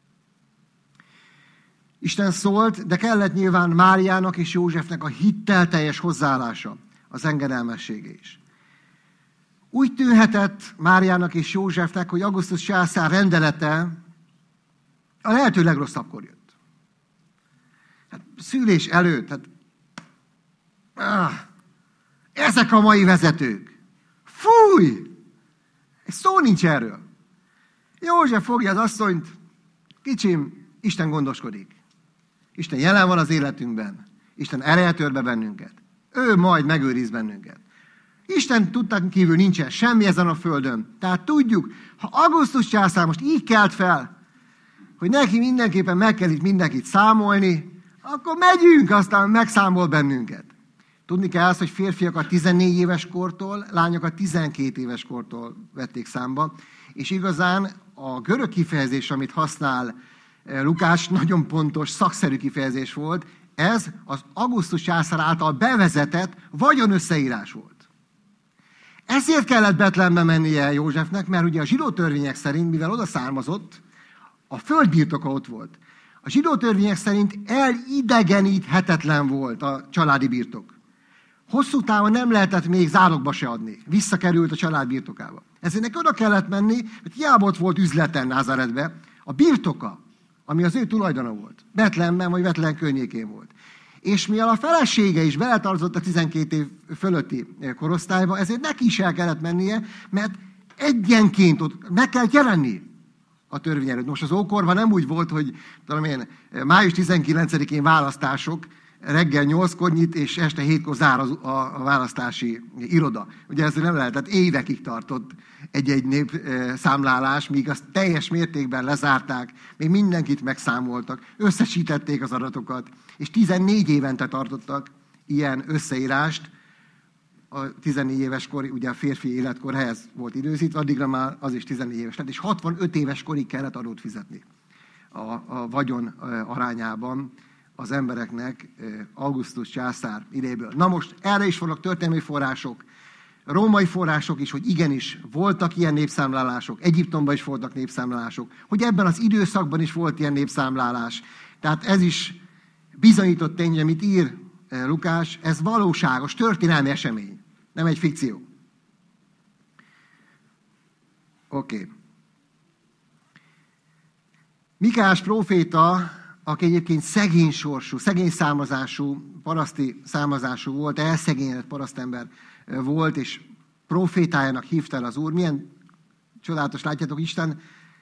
Isten szólt, de kellett nyilván Máriának és Józsefnek a hittelteljes hozzáállása, az engedelmessége is. Úgy tűnhetett Máriának és Józsefnek, hogy Augustus császár rendelete a lehető legrosszabbkor jött. Hát, szülés előtt, ezek a mai vezetők. Fúj! Egy szó nincs erről. József fogja az asszonyt, kicsim, Isten gondoskodik. Isten jelen van az életünkben. Isten ereje tör be bennünket. Ő majd megőriz bennünket. Isten tudták kívül nincsen semmi ezen a földön. Tehát tudjuk, ha Augustus császár most így kelt fel, hogy neki mindenképpen meg kell itt mindenkit számolni, akkor megyünk, aztán megszámol bennünket. Tudni kell azt, hogy férfiakat 14 éves kortól, lányokat 12 éves kortól vették számba, és igazán a görög kifejezés, amit használ Lukács, nagyon pontos, szakszerű kifejezés volt, ez az Augustus császár által bevezetett vagyonösszeírás volt. Ezért kellett Betlehembe mennie Józsefnek, mert ugye a zsidó törvények szerint, mivel oda származott, a földbirtoka ott volt. A zsidó törvények szerint elidegeníthetetlen volt a családi birtok. Hosszú távon nem lehetett még zárokba se adni. Visszakerült a család birtokába. Ezért neki oda kellett menni, mert hiába ott volt üzleten Názáretbe, a birtoka, ami az ő tulajdona volt. Betlehemben vagy Betlehem környékén volt. És mivel a felesége is beletartozott a 12 év fölötti korosztályba, ezért neki is el kellett mennie, mert egyenként ott meg kell jelenni a törvény előtt. Most az ókorban nem úgy volt, hogy május 19-én választások, reggel 8-kor nyit, és este 7-kor zár a választási iroda. Ugye ez nem lehetett, évekig tartott egy-egy népszámlálás, míg azt teljes mértékben lezárták, még mindenkit megszámoltak, összesítették az adatokat, és 14 évente tartottak ilyen összeírást. A 14 éves kor, ugye a férfi életkor ehhez volt időzítve, addigra már az is 14 éves lett, és 65 éves korig kellett adót fizetni a vagyon arányában az embereknek Augustus császár idejéből. Na most erre is vannak történelmi források, római források is, hogy igenis voltak ilyen népszámlálások, Egyiptomban is voltak népszámlálások, hogy ebben az időszakban is volt ilyen népszámlálás. Tehát ez is bizonyított tény, amit ír Lukács, ez valóságos, történelmi esemény, nem egy fikció. Oké. Mikáás próféta, aki egyébként szegény sorsú, szegény származású, paraszti származású volt, elszegényedett parasztember volt, és profétájának hívta el az Úr. Milyen csodálatos, látjátok, Isten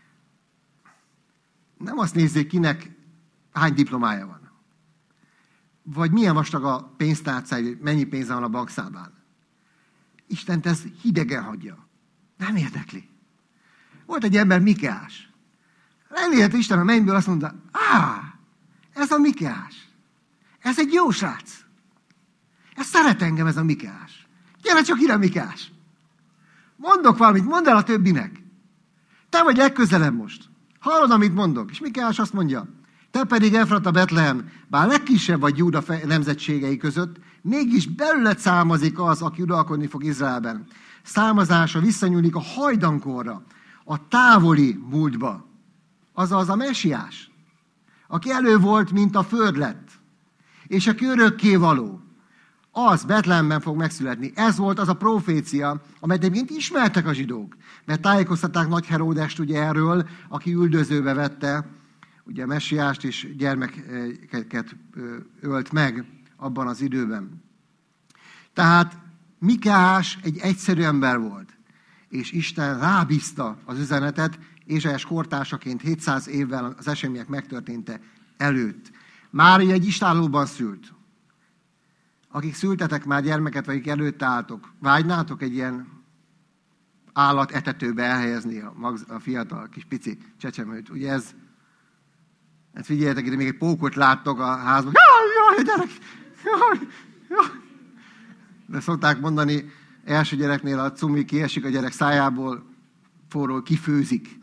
nem azt nézzék, kinek hány diplomája van. Vagy milyen vastag a pénztárcája, hogy mennyi pénze van a bankszámlán. Istent ez hidegen hagyja. Nem érdekli. Volt egy ember, Mikáás. Elérte Isten a mennyből, azt mondta, ez a Mikáás. Ez egy jó srác. Ez szeret engem, ez a Mikáás. Gyere csak ide, Mikáás. Mondok valamit, mondd el a többinek. Te vagy legközelebb most. Hallod, amit mondok? És Mikáás azt mondja, te pedig Efrata Betlehem, bár legkisebb vagy Júda nemzetségei között, mégis belőled származik az, aki uralkodni fog Izraelben. Származása visszanyúlik a hajdankorra, a távoli múltba. Azaz a Mesiás, aki elő volt, mint a föld lett, és aki örökkévaló, az Betlehemben fog megszületni. Ez volt az a profécia, amelyet egyébként ismertek a zsidók, mert tájékoztatták Nagy Heródest ugye erről, aki üldözőbe vette ugye Mesiást, és gyermekeket ölt meg abban az időben. Tehát Mikáás egy egyszerű ember volt, és Isten rábízta az üzenetet, Ézsaiás kortársaként 700 évvel az események megtörténte előtt. Mária egy istállóban szült. Akik szültetek már gyermeket, vagy akik előtt álltok, vágynátok egy ilyen állatetetőbe elhelyezni a fiatal kis pici csecsemőt. Ugye ez, hát figyeljetek, ide még egy pókot láttok a házban. Jaj, gyerek! Jaj. De szokták mondani, első gyereknél a cumi kiesik a gyerek szájából, forró kifőzik.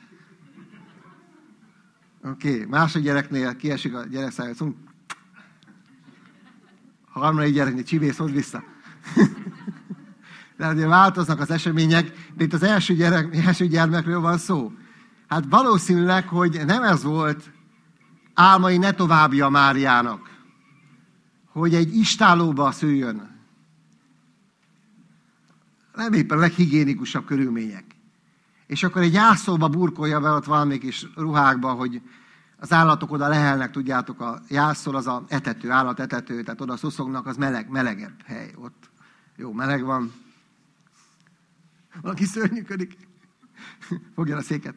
Oké. Második gyereknél kiesik a gyerek szájából, a harmadik gyereknél csibész, hozd vissza. De azért változnak az események, de itt az első gyermekről van szó. Hát valószínűleg, hogy nem ez volt álmai ne továbbja Máriának, hogy egy istállóba szüljön. Nem éppen a leghigiénikusabb körülmények. És akkor egy jászolba burkolja be ott valamelyik kis ruhákba, hogy az állatok oda lehelnek, tudjátok, a jászol az a etető, állatetető, tehát oda szuszognak, az melegebb hely. Ott jó, meleg van. Valaki szörnyűködik. Fogja a széket.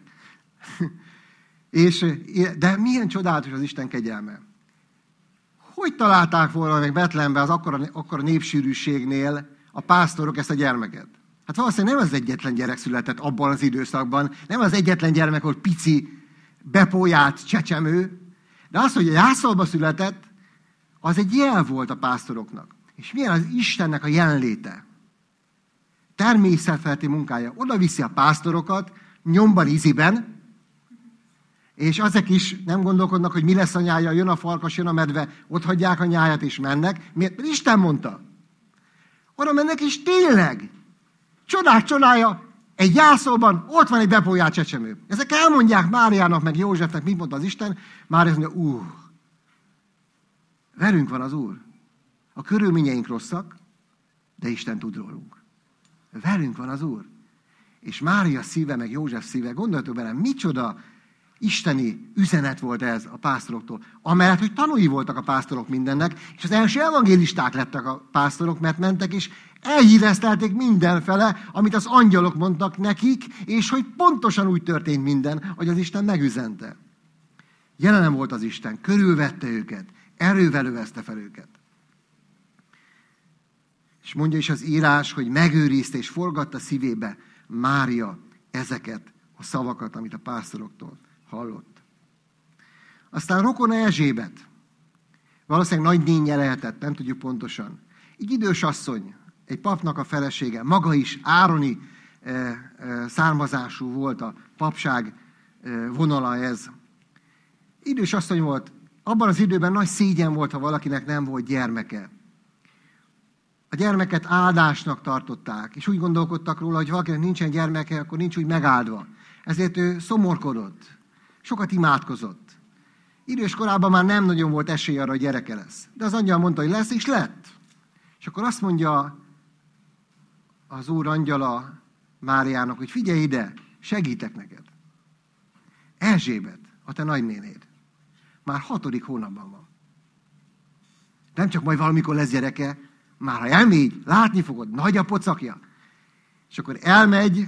De milyen csodálatos az Isten kegyelme. Hogy találták volna meg Betlehembe az akkora népsűrűségnél a pásztorok ezt a gyermeket? Hát valószínűleg nem az egyetlen gyerek született abban az időszakban, nem az egyetlen gyermek volt pici, bepójált csecsemő, de az, hogy a jászolba született, az egy jel volt a pásztoroknak. És milyen az Istennek a jelenléte. Természetfeletti munkája. Oda viszi a pásztorokat, nyomban íziben, és azek is nem gondolkodnak, hogy mi lesz a nyája, jön a farkas, jön a medve, ott hagyják a nyájat és mennek. Miért? Mert Isten mondta. Oda mennek, és tényleg, csodák csodája, egy jászolban ott van egy bepójált csecsemő. Ezek elmondják Máriának, meg Józsefnek, mit mondta az Isten. Mária azt mondja, velünk van az Úr. A körülményeink rosszak, de Isten tud rólunk. Velünk van az Úr. És Mária szíve, meg József szíve, gondoljatok bele, micsoda isteni üzenet volt ez a pásztoroktól. Amellett, hogy tanúi voltak a pásztorok mindennek, és az első evangélisták lettek a pásztorok, mert mentek és elhíreztelték mindenfele, amit az angyalok mondtak nekik, és hogy pontosan úgy történt minden, hogy az Isten megüzente. Jelenem volt az Isten, körülvette őket, erővel övezte fel őket. És mondja is az írás, hogy megőrizte és forgatta szívébe Mária ezeket a szavakat, amit a pásztoroktól hallott. Aztán rokona Erzsébet, valószínűleg nagynénje lehetett, nem tudjuk pontosan. Egy idős asszony, egy papnak a felesége, maga is ároni származású volt, a papság vonala ez. Idős asszony volt, abban az időben nagy szégyen volt, ha valakinek nem volt gyermeke. A gyermeket áldásnak tartották, és úgy gondolkodtak róla, hogy valakinek nincsen gyermeke, akkor nincs úgy megáldva. Ezért ő szomorkodott, sokat imádkozott. Idős korában már nem nagyon volt esély arra, hogy gyereke lesz. De az angyal mondta, hogy lesz, és lett. És akkor azt mondja az Úr angyala Máriának, hogy figyelj ide, segítek neked. Erzsébet, a te nagynénéd, már 6. hónapban van. Nem csak majd valamikor lesz gyereke, már ha elmegy, látni fogod, nagy a pocakja. És akkor elmegy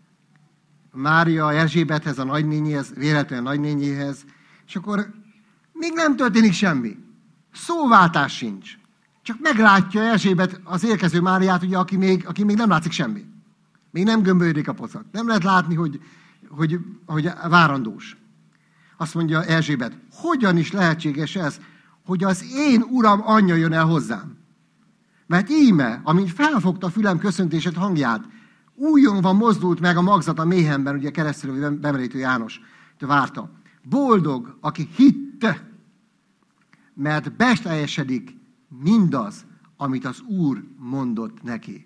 Mária Erzsébethez, a nagynényéhez, véletlenül nagynényéhez, és akkor még nem történik semmi. Szóváltás sincs. Csak meglátja Erzsébet az érkező Máriát, ugye, aki még nem látszik semmi. Még nem gömbölyödik a pocak. Nem lehet látni, hogy várandós. Azt mondja Erzsébet, hogyan is lehetséges ez, hogy az én uram anyja jön el hozzám? Mert íme, amint felfogta a fülem köszöntését hangját, újonnan mozdult meg a magzat a méhemben, ugye keresztül bemerítő János várta. Boldog, aki hitte, mert beteljesedik mindaz, amit az Úr mondott neki.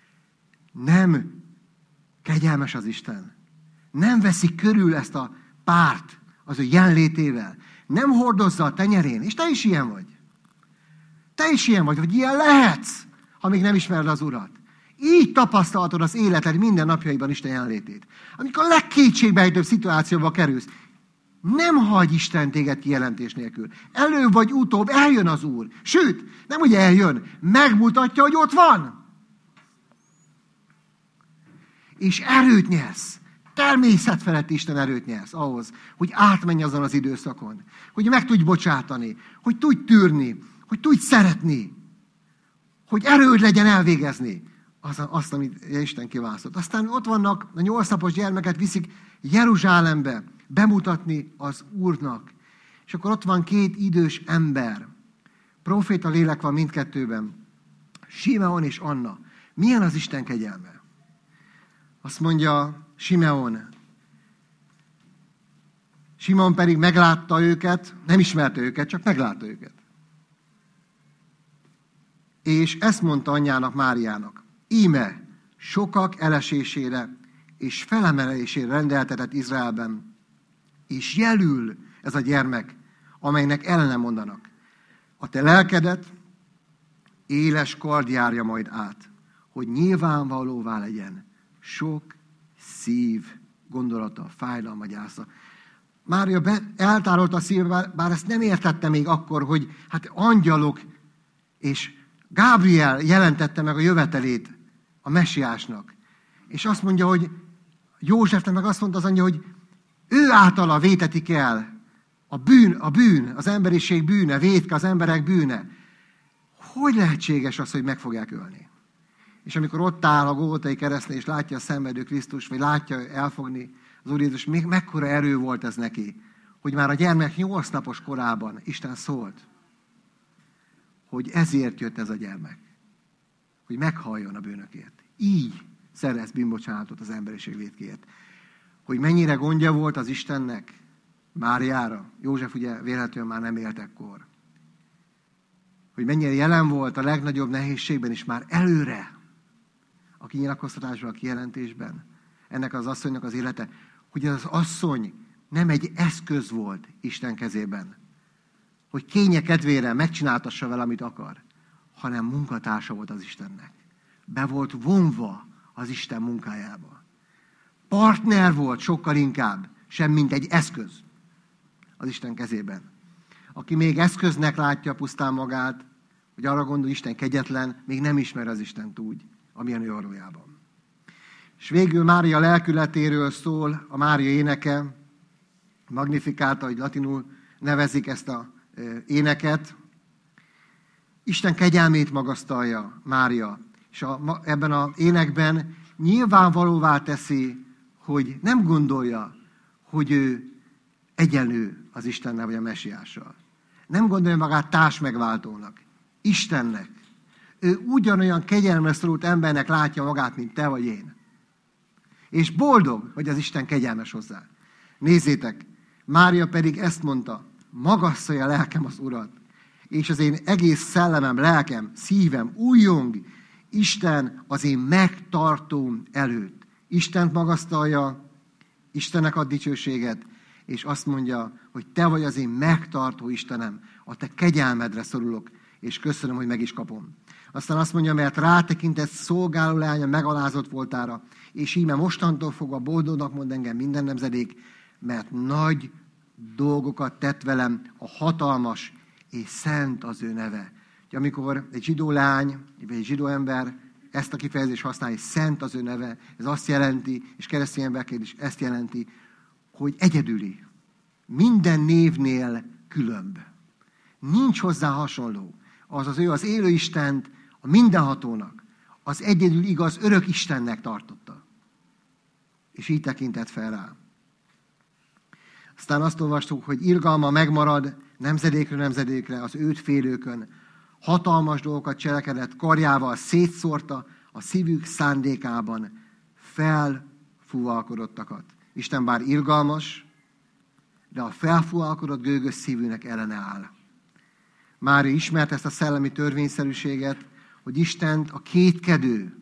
Nem kegyelmes az Isten. Nem veszi körül ezt a párt az ő jelenlétével. Nem hordozza a tenyerén. És te is ilyen vagy. Te is ilyen vagy ilyen lehetsz, ha még nem ismered az Urat. Így tapasztalhatod az életed minden napjaiban Isten jelenlétét. Amikor a legkétségbejtőbb szituációba kerülsz, nem hagy Isten téged kijelentés nélkül. Előbb vagy utóbb eljön az Úr. Sőt, nem hogy eljön, megmutatja, hogy ott van. És erőt nyersz. Természetfelett Isten erőt nyersz ahhoz, hogy átmenj azon az időszakon. Hogy meg tudj bocsátani, hogy tudj tűrni, hogy tudj szeretni, hogy erőd legyen elvégezni azt, amit Isten kiválasztott. Aztán ott vannak, a 8 napos gyermeket viszik Jeruzsálembe bemutatni az Úrnak. És akkor ott van 2 idős ember. Proféta lélek van mindkettőben. Simeon és Anna. Milyen az Isten kegyelme? Azt mondja Simeon. Simeon pedig meglátta őket, nem ismerte őket, csak meglátta őket. És ezt mondta anyjának, Máriának. Íme, sokak elesésére és felemelésére rendeltetett Izraelben, és jelül ez a gyermek, amelynek ellene mondanak. A te lelkedet éles kard járja majd át, hogy nyilvánvalóvá legyen sok szív gondolata, fájdalma, gyásza. Mária eltárolta a szívbe, bár ezt nem értette még akkor, hogy hát angyalok és Gábriel jelentette meg a jövetelét a messiásnak. És azt mondja, hogy Józsefnek meg azt mondta az angyal, hogy ő általa vétetik el a bűn, az emberiség bűne, vétke az emberek bűne. Hogy lehetséges az, hogy meg fogják ölni? És amikor ott áll a Golgotai keresztnél, és látja a szenvedő Krisztus, vagy látja elfogni az Úr Jézus, még mekkora erő volt ez neki, hogy már a gyermek 8 napos korában Isten szólt, hogy ezért jött ez a gyermek. hogy meghalljon a bűnökért. Így szerez bűnbocsánatot az emberiség vétkéért. Hogy mennyire gondja volt az Istennek Máriára. József ugye vélhetően már nem élt ekkor. Hogy mennyire jelen volt a legnagyobb nehézségben is már előre a kinyilatkoztatásban, a kijelentésben. Ennek az asszonynak az élete, hogy az asszony nem egy eszköz volt Isten kezében, hogy kénye kedvére megcsináltassa vele, amit akar, hanem munkatársa volt az Istennek. Be volt vonva az Isten munkájába. Partner volt sokkal inkább, sem mint egy eszköz az Isten kezében. Aki még eszköznek látja pusztán magát, hogy arra gondol, Isten kegyetlen, még nem ismer az Istent úgy, amilyen ő valójában. És végül Mária lelkületéről szól a Mária éneke, Magnificata, hogy latinul nevezik ezt az éneket. Isten kegyelmét magasztalja Mária, és ebben az énekben nyilvánvalóvá teszi, hogy nem gondolja, hogy ő egyenlő az Istennel vagy a Mesiással. Nem gondolja magát társmegváltónak, Istennek. Ő ugyanolyan kegyelmre szorult embernek látja magát, mint te vagy én. És boldog, hogy az Isten kegyelmes hozzá. Nézzétek, Mária pedig ezt mondta, magasszolja lelkem az Urat, és az én egész szellemem, lelkem, szívem újjong Isten az én megtartóm előtt. Istent magasztalja, Istennek ad dicsőséget, és azt mondja, hogy te vagy az én megtartó Istenem, a te kegyelmedre szorulok, és köszönöm, hogy meg is kapom. Aztán azt mondja, mert rátekintett szolgáló leánya megalázott voltára, és íme mostantól fogva boldognak mond engem minden nemzedék, mert nagy dolgokat tett velem a hatalmas és szent az ő neve. Amikor egy zsidó lány, vagy egy zsidó ember ezt a kifejezést használja, hogy szent az ő neve, ez azt jelenti, és keresztény emberként is ezt jelenti, hogy egyedüli. Minden névnél különb. Nincs hozzá hasonló. Azaz ő az élő Istent, a mindenhatónak, az egyedül igaz örök Istennek tartotta. És így tekintett fel rá. Aztán azt olvastuk, hogy irgalma megmarad nemzedékről nemzedékre az őt félőkön. Hatalmas dolgokat cselekedett, karjával szétszórta a szívük szándékában felfúvalkodottakat. Isten bár irgalmas, de a felfúvalkodott gőgös szívűnek ellene áll. Mária ismert ezt a szellemi törvényszerűséget, hogy Istent a kétkedő,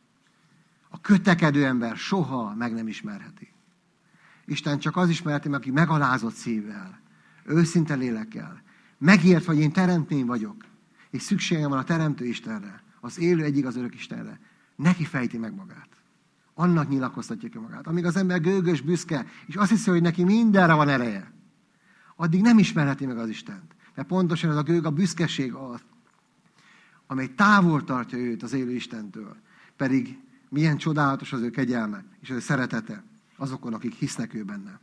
a kötekedő ember soha meg nem ismerheti. Isten csak az ismerheti meg, aki megalázott szívvel, őszinte lélekkel, megért, hogy én teremtmény vagyok, és szükségem van a teremtő Istenre, az élő egyik az örök Istenre. Neki fejti meg magát. Annak nyilatkoztatja ki magát. Amíg az ember gőgös, büszke, és azt hiszi, hogy neki mindenre van ereje, addig nem ismerheti meg az Istent. Mert pontosan ez a gőg, a büszkeség az, amely távol tartja őt az élő Istentől. Pedig milyen csodálatos az ő kegyelme és az ő szeretete azokon, akik hisznek ő benne.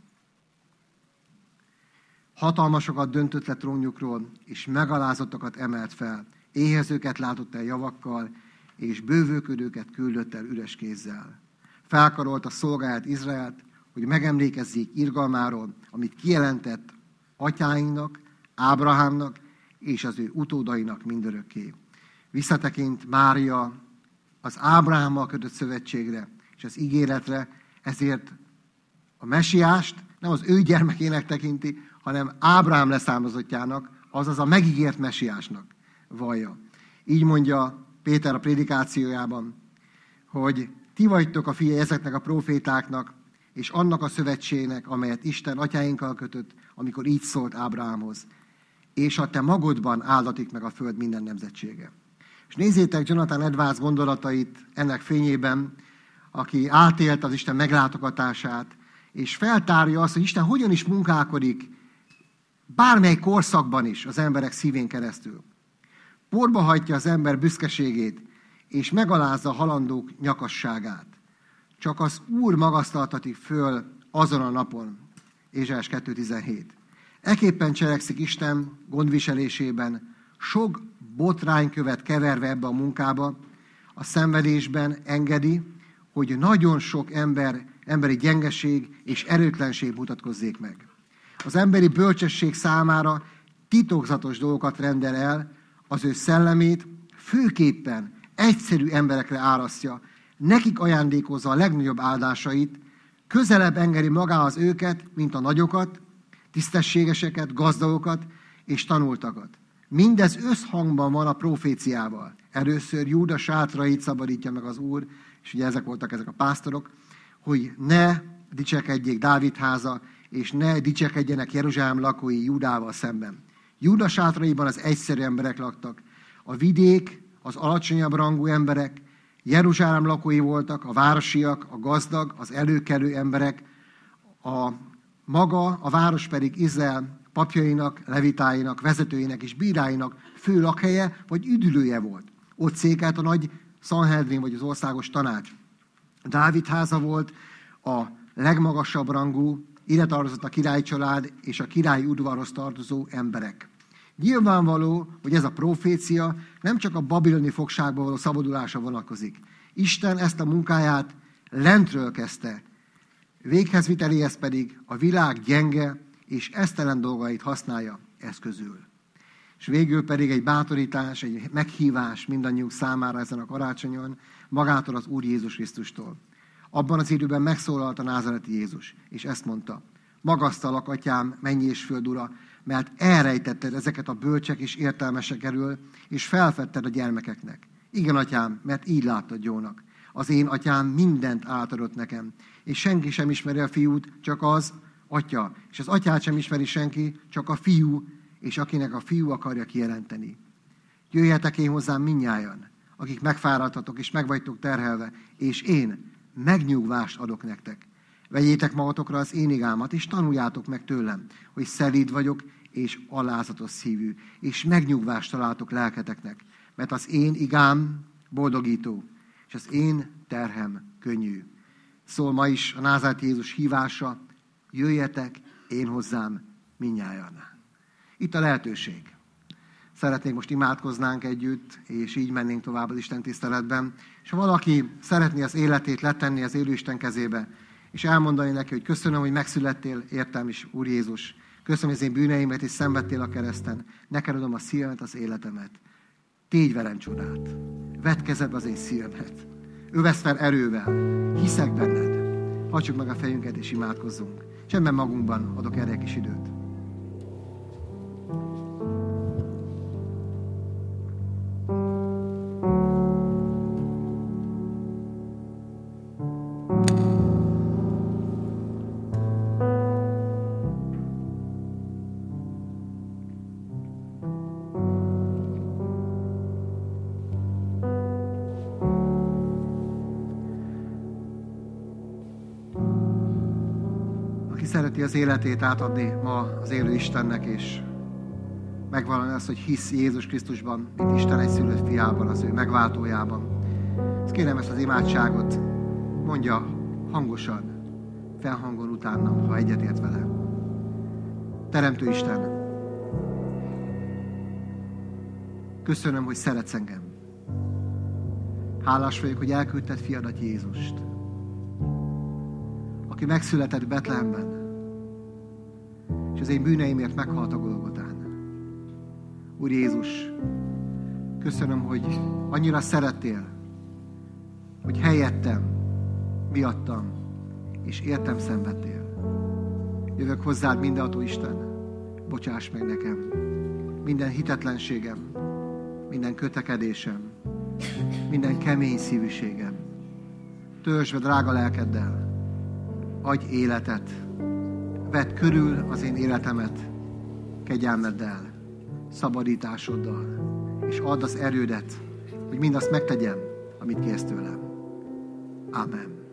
Hatalmasokat döntött le trónjukról, és megalázottakat emelt fel. Éhezőket látott el javakkal, és bővölködőket küldött el üres kézzel. Felkarolt a szolgáját Izraelt, hogy megemlékezzék irgalmáról, amit kijelentett atyáinknak, Ábrahámnak és az ő utódainak mindörökké. Visszatekint Mária az Ábrahámmal kötött szövetségre és az ígéretre, ezért a Mesiást nem az ő gyermekének tekinti, hanem Ábrahám leszármazottjának, azaz a megígért Mesiásnak vallja. Így mondja Péter a prédikációjában, hogy ti vagytok a fiai ezeknek a profétáknak, és annak a szövetségnek, amelyet Isten atyáinkkal kötött, amikor így szólt Ábrahámhoz. És a te magodban áldatik meg a föld minden nemzetsége. És nézzétek Jonathan Edwards gondolatait ennek fényében, aki átélt az Isten meglátogatását, és feltárja azt, hogy Isten hogyan is munkálkodik bármely korszakban is az emberek szívén keresztül. Porba hajtja az ember büszkeségét, és megalázza a halandók nyakasságát. Csak az Úr magasztaltatik föl azon a napon. Ézsaiás 2.17. Ekképpen cselekszik Isten gondviselésében, sok botránykövet keverve ebbe a munkába, a szenvedésben engedi, hogy nagyon sok emberi gyengeség és erőtlenség mutatkozzék meg. Az emberi bölcsesség számára titokzatos dolgokat rendel el, az ő szellemét főképpen egyszerű emberekre árasztja, nekik ajándékozza a legnagyobb áldásait, közelebb engedi magához őket, mint a nagyokat, tisztességeseket, gazdagokat és tanultakat. Mindez összhangban van a proféciával. Először Júda sátrait szabadítja meg az Úr, és ugye ezek a pásztorok, hogy ne dicsekedjék Dávid háza, és ne dicsekedjenek Jeruzsálem lakói Júdával szemben. Júda sátraiban az egyszerű emberek laktak. A vidék, az alacsonyabb rangú emberek, Jeruzsálem lakói voltak, a városiak, a gazdag, az előkelő emberek, a város pedig Izrael papjainak, levitáinak, vezetőinek és bíráinak fő lakhelye vagy üdülője volt. Ott székelt a nagy Szanhedrin vagy az országos tanács. Dávid háza volt a legmagasabb rangú, ide tartozott a királyi család és a királyi udvarhoz tartozó emberek. Nyilvánvaló, hogy ez a profécia nem csak a babiloni fogságból való szabadulásra vonatkozik. Isten ezt a munkáját lentről kezdte, véghezviteléhez pedig a világ gyenge és esztelen dolgait használja eszközül. És végül pedig egy bátorítás, egy meghívás mindannyiunk számára ezen a karácsonyon, magától az Úr Jézus Krisztustól. Abban az időben megszólalt a názareti Jézus, és ezt mondta: magasztalak, atyám, mennyi és föld ura, mert elrejtetted ezeket a bölcsek és értelmesek elől, és felfedted a gyermekeknek. Igen, atyám, mert így láttad jónak. Az én atyám mindent átadott nekem, és senki sem ismeri a fiút, csak az atya, és az atyát sem ismeri senki, csak a fiú, és akinek a fiú akarja kijelenteni. Jöjjetek én hozzám mindnyájan, akik megfáradtatok és megvagytok terhelve, és én megnyugvást adok nektek. Vegyétek magatokra az én igámat, és tanuljátok meg tőlem, hogy szelíd vagyok, és alázatos szívű, és megnyugvást találtok lelketeknek, mert az én igám boldogító, és az én terhem könnyű. Szól ma is a názáreti Jézus hívása: jöjjetek én hozzám mindnyájan. Itt a lehetőség. Szeretnék most imádkoznánk együtt, és így mennénk tovább az Isten tiszteletben. És ha valaki szeretné az életét letenni az élő Isten kezébe, és elmondani neki, hogy köszönöm, hogy megszülettél értem is, Úr Jézus. Köszönöm az én bűneimet, és szenvedtél a kereszten. Neked adom a szívemet, az életemet. Tégy velem csodát. Vedd kezedbe az én szívemet. Övesz fel erővel. Hiszek benned. Hajtsuk meg a fejünket, és imádkozzunk. Semben magunkban adok erre egy kis időt. Szereti az életét átadni ma az élő Istennek, és megvallani azt, hogy hisz Jézus Krisztusban, mint Isten egyszülött fiában, az ő megváltójában. Ezt kérem, ezt az imádságot mondja hangosan, felhangon utánam, ha egyetért vele. Teremtő Isten, köszönöm, hogy szeretsz engem. Hálás vagyok, hogy elküldted fiadat, Jézust, aki megszületett Betlehemben, és az én bűneimért meghalt a Golgotán. Úr Jézus, köszönöm, hogy annyira szerettél, hogy helyettem, miattam, és értem szenvedtél. Jövök hozzád, mindenható Isten, bocsáss meg nekem minden hitetlenségem, minden kötekedésem, minden kemény szívűségem. Töltsd be drága lelkeddel, adj életet, vedd körül az én életemet kegyelmeddel, szabadításoddal, és add az erődet, hogy mindazt megtegyem, amit kérsz tőlem. Amen.